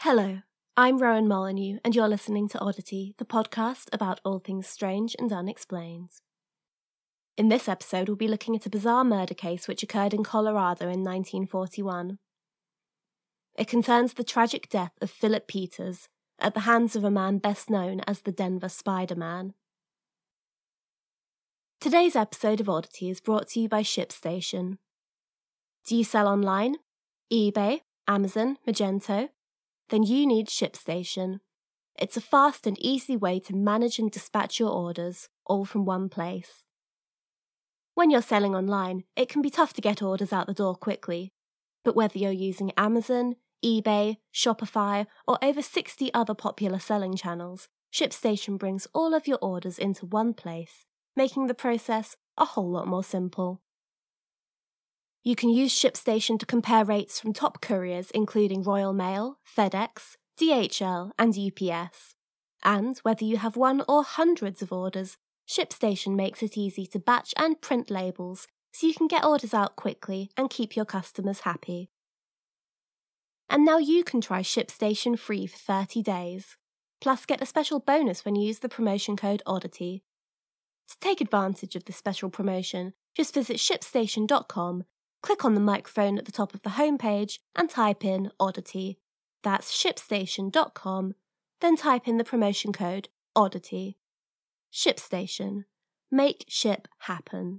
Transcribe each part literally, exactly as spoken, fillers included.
Hello, I'm Rowan Molyneux, and you're listening to Oddity, the podcast about all things strange and unexplained. In this episode, we'll be looking at a bizarre murder case which occurred in Colorado in nineteen forty-one. It concerns the tragic death of Philip Peters at the hands of a man best known as the Denver Spider-Man. Today's episode of Oddity is brought to you by ShipStation. Do you sell online? eBay, Amazon, Magento? Then you need ShipStation. It's a fast and easy way to manage and dispatch your orders, all from one place. When you're selling online, it can be tough to get orders out the door quickly, but whether you're using Amazon, eBay, Shopify, or over sixty other popular selling channels, ShipStation brings all of your orders into one place, making the process a whole lot more simple. You can use ShipStation to compare rates from top couriers including Royal Mail, FedEx, D H L, and U P S. And whether you have one or hundreds of orders, ShipStation makes it easy to batch and print labels so you can get orders out quickly and keep your customers happy. And now you can try ShipStation free for thirty days, plus get a special bonus when you use the promotion code ODDITY. To take advantage of this special promotion, just visit ShipStation dot com, click on the microphone at the top of the homepage and type in Oddity. That's ShipStation dot com, then type in the promotion code Oddity. ShipStation. Make ship happen.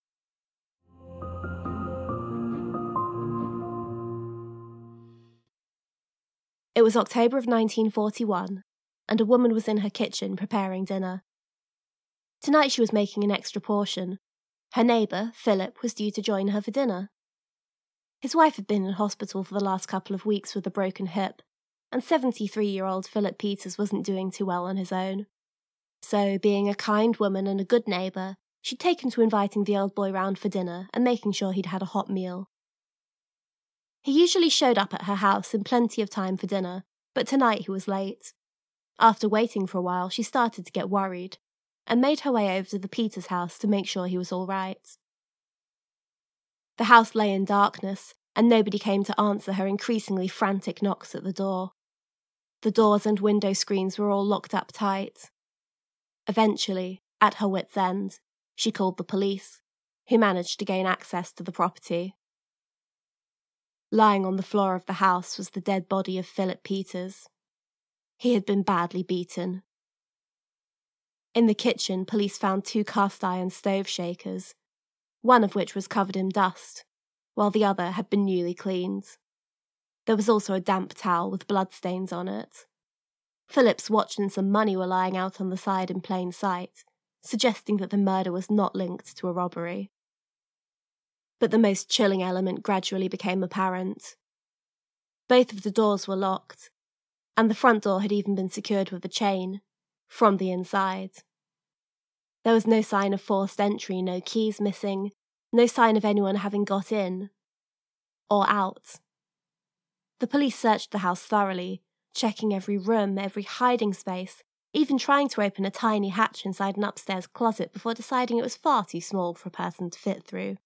It was October of nineteen forty-one, and a woman was in her kitchen preparing dinner. Tonight she was making an extra portion. Her neighbour, Philip, was due to join her for dinner. His wife had been in hospital for the last couple of weeks with a broken hip, and seventy-three-year-old Philip Peters wasn't doing too well on his own. So, being a kind woman and a good neighbour, she'd taken to inviting the old boy round for dinner and making sure he'd had a hot meal. He usually showed up at her house in plenty of time for dinner, but tonight he was late. After waiting for a while, she started to get worried, and made her way over to the Peters house to make sure he was all right. The house lay in darkness, and nobody came to answer her increasingly frantic knocks at the door. The doors and window screens were all locked up tight. Eventually, at her wit's end, she called the police, who managed to gain access to the property. Lying on the floor of the house was the dead body of Philip Peters. He had been badly beaten. In the kitchen, police found two cast-iron stove shakers, one of which was covered in dust, while the other had been newly cleaned. There was also a damp towel with bloodstains on it. Philip's watch and some money were lying out on the side in plain sight, suggesting that the murder was not linked to a robbery. But the most chilling element gradually became apparent. Both of the doors were locked, and the front door had even been secured with a chain, from the inside. There was no sign of forced entry, no keys missing, no sign of anyone having got in or out. The police searched the house thoroughly, checking every room, every hiding space, even trying to open a tiny hatch inside an upstairs closet before deciding it was far too small for a person to fit through.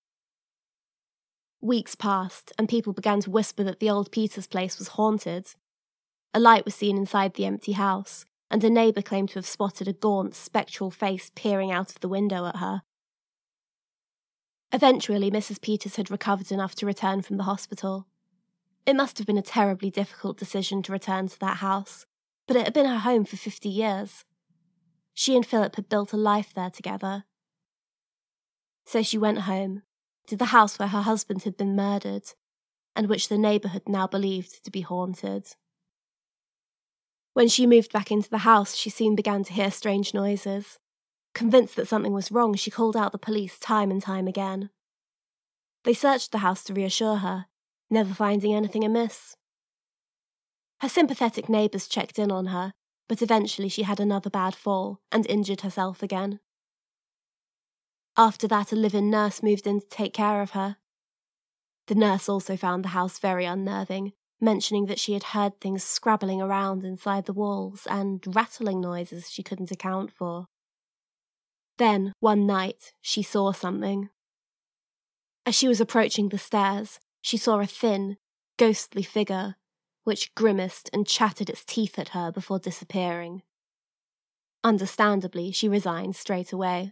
Weeks passed, and people began to whisper that the old Peters place was haunted. A light was seen inside the empty house, and a neighbour claimed to have spotted a gaunt, spectral face peering out of the window at her. Eventually, Missus Peters had recovered enough to return from the hospital. It must have been a terribly difficult decision to return to that house, but it had been her home for fifty years. She and Philip had built a life there together. So she went home, to the house where her husband had been murdered, and which the neighbourhood now believed to be haunted. When she moved back into the house, she soon began to hear strange noises. Convinced that something was wrong, she called out the police time and time again. They searched the house to reassure her, never finding anything amiss. Her sympathetic neighbours checked in on her, but eventually she had another bad fall and injured herself again. After that, a live-in nurse moved in to take care of her. The nurse also found the house very unnerving, mentioning that she had heard things scrabbling around inside the walls and rattling noises she couldn't account for. Then, one night, she saw something. As she was approaching the stairs, she saw a thin, ghostly figure, which grimaced and chattered its teeth at her before disappearing. Understandably, she resigned straight away.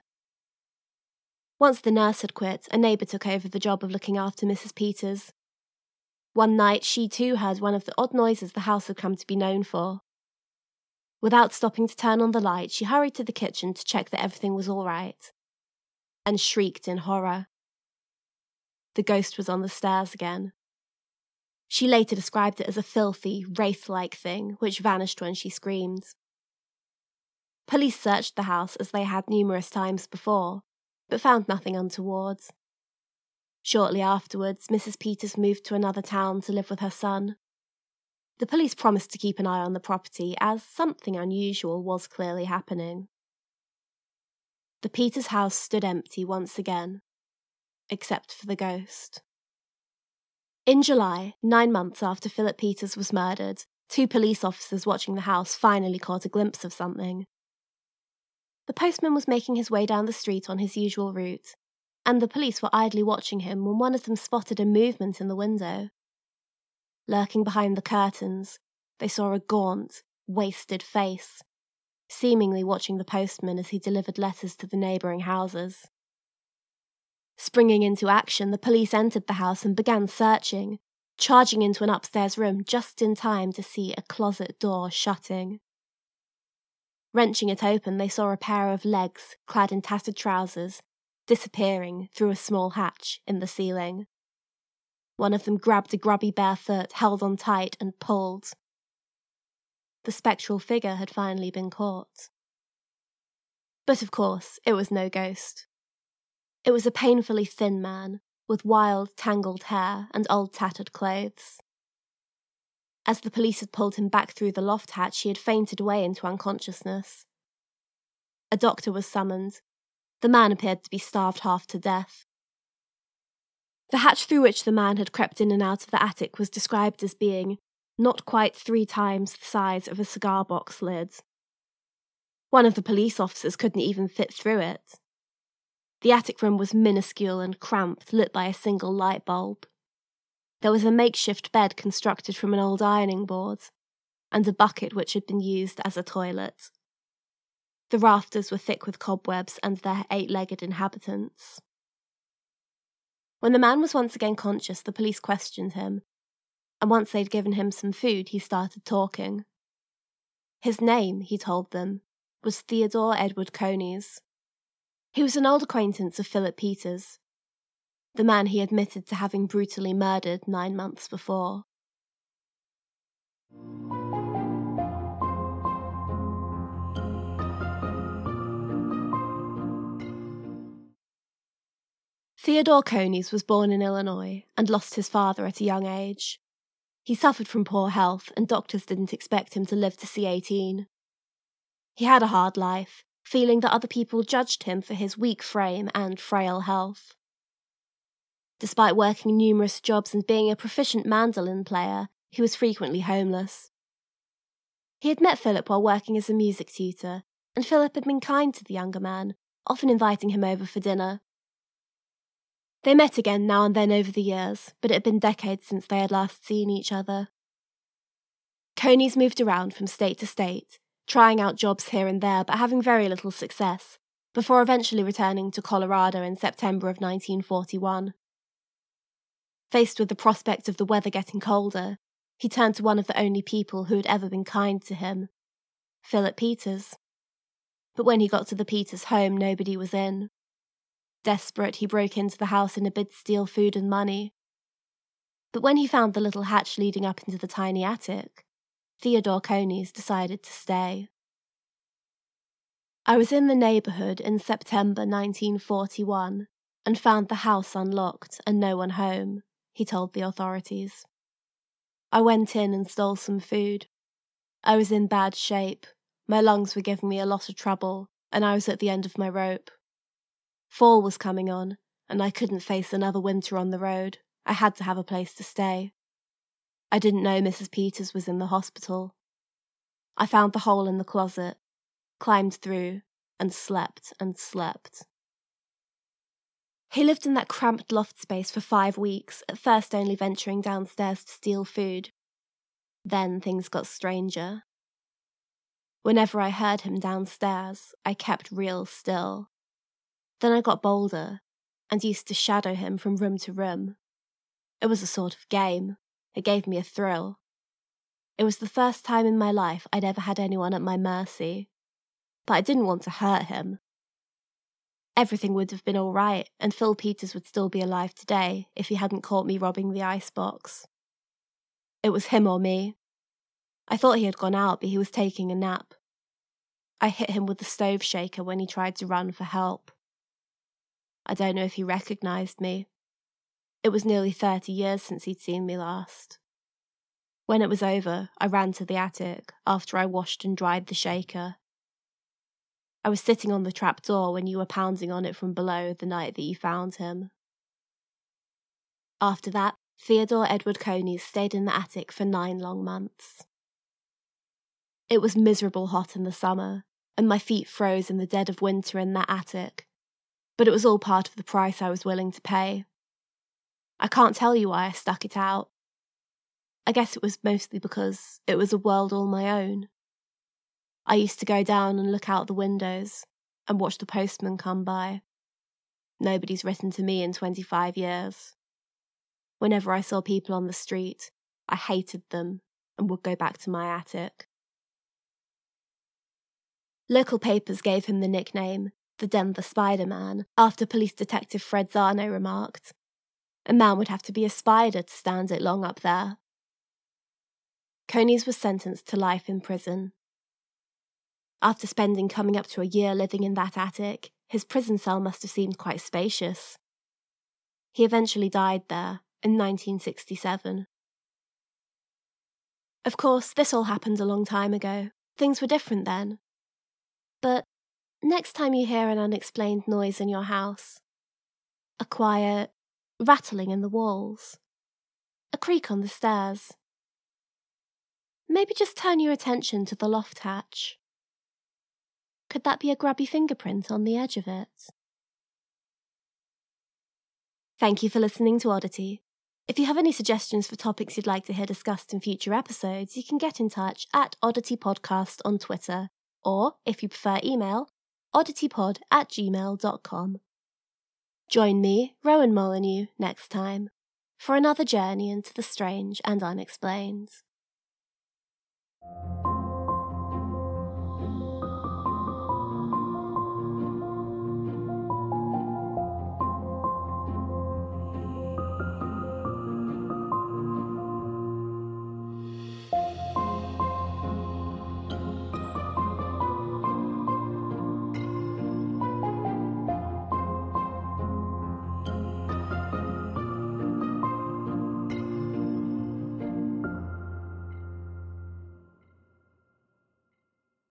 Once the nurse had quit, a neighbour took over the job of looking after Missus Peters. One night, she too heard one of the odd noises the house had come to be known for. Without stopping to turn on the light, she hurried to the kitchen to check that everything was all right, and shrieked in horror. The ghost was on the stairs again. She later described it as a filthy, wraith-like thing, which vanished when she screamed. Police searched the house as they had numerous times before, but found nothing untoward. Shortly afterwards, Missus Peters moved to another town to live with her son. The police promised to keep an eye on the property, as something unusual was clearly happening. The Peters house stood empty once again, except for the ghost. In July, nine months after Philip Peters was murdered, two police officers watching the house finally caught a glimpse of something. The postman was making his way down the street on his usual route, and the police were idly watching him when one of them spotted a movement in the window. Lurking behind the curtains, they saw a gaunt, wasted face, seemingly watching the postman as he delivered letters to the neighbouring houses. Springing into action, the police entered the house and began searching, charging into an upstairs room just in time to see a closet door shutting. Wrenching it open, they saw a pair of legs, clad in tattered trousers, disappearing through a small hatch in the ceiling. One of them grabbed a grubby bare foot, held on tight, and pulled. The spectral figure had finally been caught. But of course, it was no ghost. It was a painfully thin man, with wild, tangled hair and old tattered clothes. As the police had pulled him back through the loft hatch, he had fainted away into unconsciousness. A doctor was summoned. The man appeared to be starved half to death. The hatch through which the man had crept in and out of the attic was described as being not quite three times the size of a cigar box lid. One of the police officers couldn't even fit through it. The attic room was minuscule and cramped, lit by a single light bulb. There was a makeshift bed constructed from an old ironing board, and a bucket which had been used as a toilet. The rafters were thick with cobwebs and their eight-legged inhabitants. When the man was once again conscious, the police questioned him, and once they'd given him some food, he started talking. His name, he told them, was Theodore Edward Coneys. He was an old acquaintance of Philip Peters, the man he admitted to having brutally murdered nine months before. Theodore Coneys was born in Illinois and lost his father at a young age. He suffered from poor health, and doctors didn't expect him to live to see eighteen. He had a hard life, feeling that other people judged him for his weak frame and frail health. Despite working numerous jobs and being a proficient mandolin player, he was frequently homeless. He had met Philip while working as a music tutor, and Philip had been kind to the younger man, often inviting him over for dinner. They met again now and then over the years, but it had been decades since they had last seen each other. Coneys moved around from state to state, trying out jobs here and there but having very little success, before eventually returning to Colorado in September of nineteen forty-one. Faced with the prospect of the weather getting colder, he turned to one of the only people who had ever been kind to him, Philip Peters. But when he got to the Peters home, nobody was in. Desperate, he broke into the house in a bid to steal food and money. But when he found the little hatch leading up into the tiny attic, Theodore Coneys decided to stay. I was in the neighbourhood in September nineteen forty-one and found the house unlocked and no one home, he told the authorities. I went in and stole some food. I was in bad shape. My lungs were giving me a lot of trouble, and I was at the end of my rope. Fall was coming on, and I couldn't face another winter on the road. I had to have a place to stay. I didn't know Missus Peters was in the hospital. I found the hole in the closet, climbed through, and slept and slept. He lived in that cramped loft space for five weeks, at first only venturing downstairs to steal food. Then things got stranger. Whenever I heard him downstairs, I kept real still. Then I got bolder and used to shadow him from room to room. It was a sort of game. It gave me a thrill. It was the first time in my life I'd ever had anyone at my mercy. But I didn't want to hurt him. Everything would have been all right, and Phil Peters would still be alive today if he hadn't caught me robbing the icebox. It was him or me. I thought he had gone out, but he was taking a nap. I hit him with the stove shaker when he tried to run for help. I don't know if he recognised me. It was nearly thirty years since he'd seen me last. When it was over, I ran to the attic after I washed and dried the shaker. I was sitting on the trap door when you were pounding on it from below the night that you found him. After that, Theodore Edward Coneys stayed in the attic for nine long months. It was miserable hot in the summer, and my feet froze in the dead of winter in that attic, but it was all part of the price I was willing to pay. I can't tell you why I stuck it out. I guess it was mostly because it was a world all my own. I used to go down and look out the windows and watch the postman come by. Nobody's written to me in twenty-five years. Whenever I saw people on the street, I hated them and would go back to my attic. Local papers gave him the nickname, the Denver Spider-Man, after police detective Fred Zarno remarked, "A man would have to be a spider to stand it long up there." Coneys was sentenced to life in prison. After spending coming up to a year living in that attic, his prison cell must have seemed quite spacious. He eventually died there in nineteen sixty-seven. Of course, this all happened a long time ago. Things were different then. But next time you hear an unexplained noise in your house, a quiet rattling in the walls, a creak on the stairs, maybe just turn your attention to the loft hatch. Could that be a grubby fingerprint on the edge of it? Thank you for listening to Oddity. If you have any suggestions for topics you'd like to hear discussed in future episodes, you can get in touch at Oddity Podcast on Twitter, or, if you prefer email, odditypod at gmail dot com. Join me, Rowan Molyneux, next time for another journey into the strange and unexplained.